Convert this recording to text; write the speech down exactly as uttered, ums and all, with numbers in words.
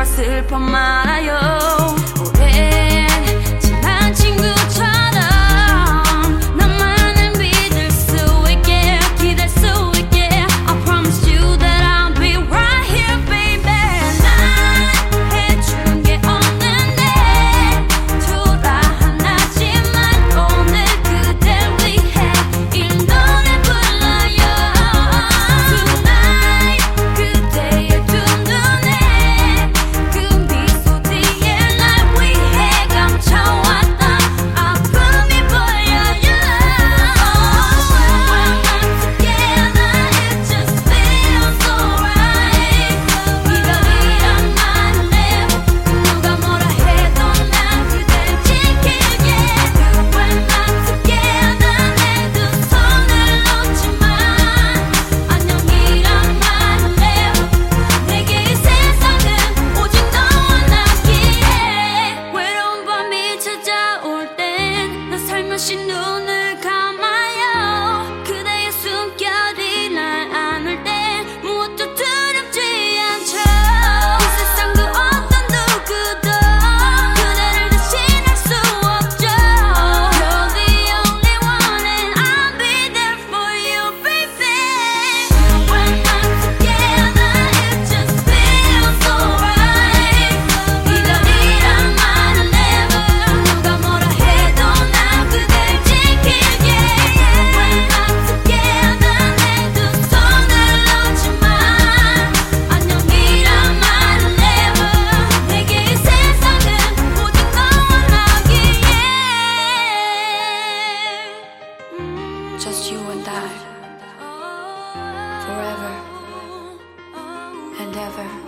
그대와 슬퍼 말아요. 오랜 지난 친구처럼 나만을 믿을 수 있게 기댈 수 있게 I promise you that I'll be right here baby. 난 해준 게 없는데 초라하지만 오늘 그댈 위해 이 노래 불러요. Tonight 그대의 두 눈에 그 미소 뒤에 날 위해 감춰왔던 아픔이 보여요. When we're together it just feels so right. 이별이란 말을 내고 누가 뭐라 해도 난 그댈 지킬게. When we're together 내 두 손을 놓지마. 안녕이란 말을 내고 내게 이 세상은 오직 너와 나기에. 외로운 밤이 찾아올 땐 나 살며시 눈을 감아요. 그대의 숨결이 날 안을 땐 무엇도 두렵지 않죠. 이 세상 그 어떤 누구도 그대를 대신할 수 없죠. You're the only one and I'll be there for you baby. When we're together it just feels so right. 이별이란 말을 내고 누가 뭐라 해도 난 그댈 지킬게. When we're together 내 두 손을 놓지마. 안녕이란 말을 내고 내게 이 세상은 오직 너와 나기에. Just you and I forever and ever.